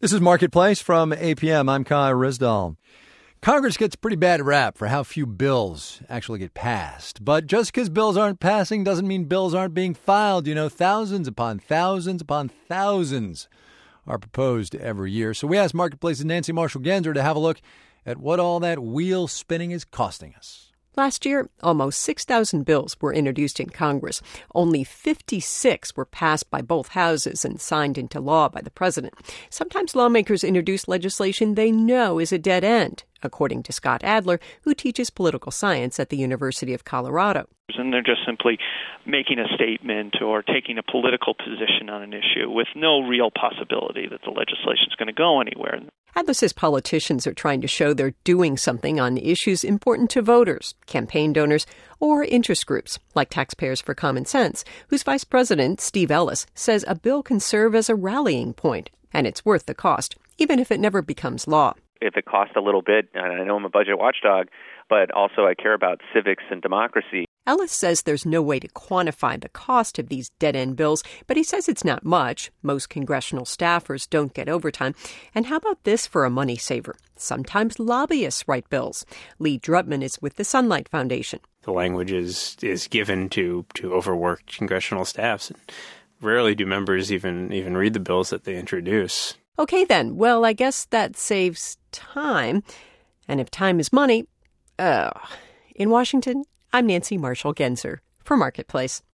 This is Marketplace from APM. I'm Kai Ryssdal. Congress gets a pretty bad rap for how few bills actually get passed. But just because bills aren't passing doesn't mean bills aren't being filed. You know, thousands upon thousands upon thousands are proposed every year. So we asked Marketplace's Nancy Marshall-Genzer to have a look at what all that wheel spinning is costing us. Last year, almost 6,000 bills were introduced in Congress. Only 56 were passed by both houses and signed into law by the president. Sometimes lawmakers introduce legislation they know is a dead end, according to Scott Adler, who teaches political science at the University of Colorado. And they're just simply making a statement or taking a political position on an issue with no real possibility that the legislation is going to go anywhere. Adler says politicians are trying to show they're doing something on issues important to voters, campaign donors, or interest groups, like Taxpayers for Common Sense, whose vice president, Steve Ellis, says a bill can serve as a rallying point, and it's worth the cost, even if it never becomes law. If it costs a little bit, and I know I'm a budget watchdog, but also I care about civics and democracy. Ellis says there's no way to quantify the cost of these dead-end bills, but he says it's not much. Most congressional staffers don't get overtime. And how about this for a money saver? Sometimes lobbyists write bills. Lee Drutman is with the Sunlight Foundation. The language is given to overworked congressional staffs. And rarely do members even read the bills that they introduce. Okay, then. Well, I guess that saves time. And if time is money, in Washington, I'm Nancy Marshall-Genzer for Marketplace.